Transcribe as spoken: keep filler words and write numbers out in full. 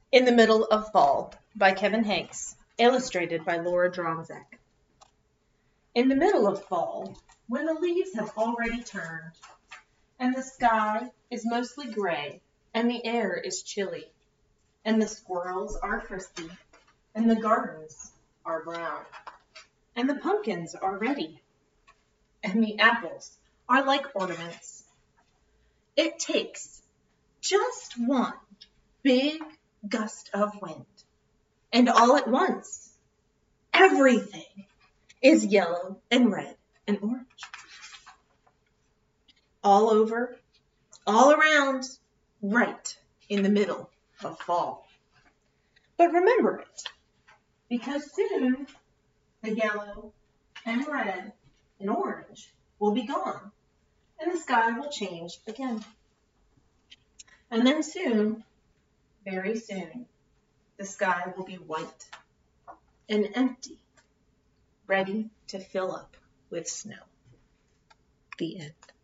In the Middle of Fall by Kevin Hanks, illustrated by Laura Dronzak. In the middle of fall, when the leaves have already turned, and the sky is mostly gray, and the air is chilly, and the squirrels are frisky, and the gardens are brown, and the pumpkins are ready, and the apples are like ornaments. It takes just one big gust of wind, and all at once, everything is yellow and red and orange. All over, all around, right in the middle of fall. But remember it, because soon the yellow and red and orange will be gone, and the sky will change again. And then soon, very soon, the sky will be white and empty, ready to fill up with snow. The end.